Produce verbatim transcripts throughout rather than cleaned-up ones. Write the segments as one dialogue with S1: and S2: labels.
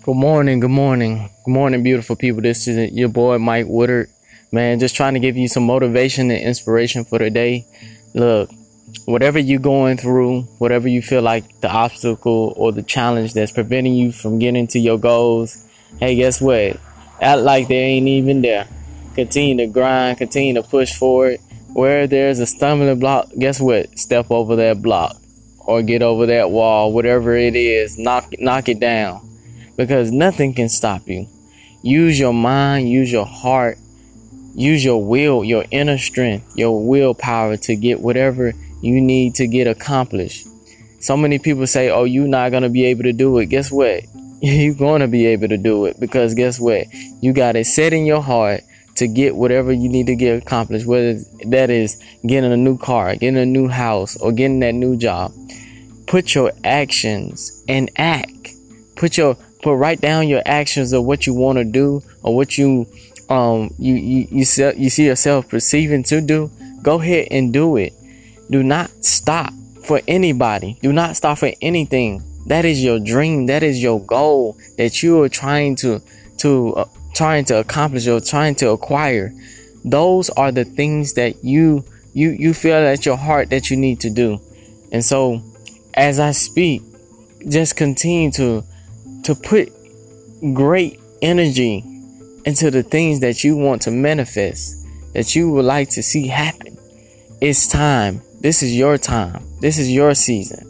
S1: Good morning, good morning, good morning, beautiful people. This is your boy Mike Woodard, man. Just trying to give you some motivation and inspiration for the day. Look, whatever you're going through, whatever you feel like the obstacle or the challenge that's preventing you from getting to your goals, hey, guess what? Act like they ain't even there. Continue to grind, continue to push forward. Where there's a stumbling block, guess what? Step over that block or get over that wall, whatever it is, knock knock it down. Because nothing can stop you. Use your mind, use your heart, use your will, your inner strength, your willpower to get whatever you need to get accomplished. So many people say, oh, you're not going to be able to do it. Guess what? You're going to be able to do it, because guess what? You got it set in your heart to get whatever you need to get accomplished, whether that is getting a new car, getting a new house, or getting that new job. Put your actions and act. Put your Put write down your actions of what you want to do, or what you um you you you see, you see yourself perceiving to do. Go ahead and do it. Do not stop for anybody. Do not stop for anything. That is your dream. That is your goal that you are trying to to uh, trying to accomplish or trying to acquire. Those are the things that you you you feel at your heart that you need to do. And so, as I speak, just continue to. to put great energy into the things that you want to manifest, that you would like to see happen. It's time. This is your time. This is your season.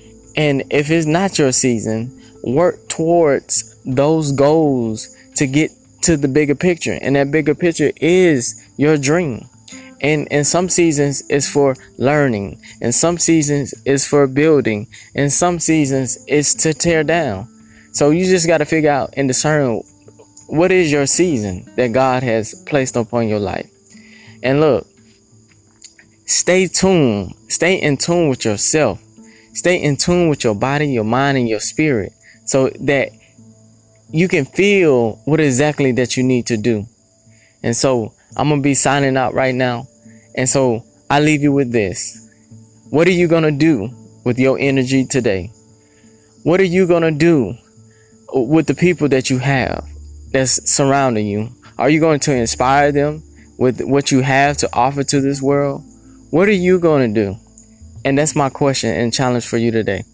S1: And if it's not your season, work towards those goals to get to the bigger picture. And that bigger picture is your dream. And in some seasons it's for learning. In some seasons it's for building. In some seasons it's to tear down. So you just got to figure out and discern what is your season that God has placed upon your life. And look, stay tuned. Stay in tune with yourself. Stay in tune with your body, your mind, and your spirit, so that you can feel what exactly that you need to do. And so I'm going to be signing out right now. And so I leave you with this. What are you going to do with your energy today? What are you going to do with the people that you have that's surrounding you? Are you going to inspire them with what you have to offer to this world? What are you going to do? And that's my question and challenge for you today.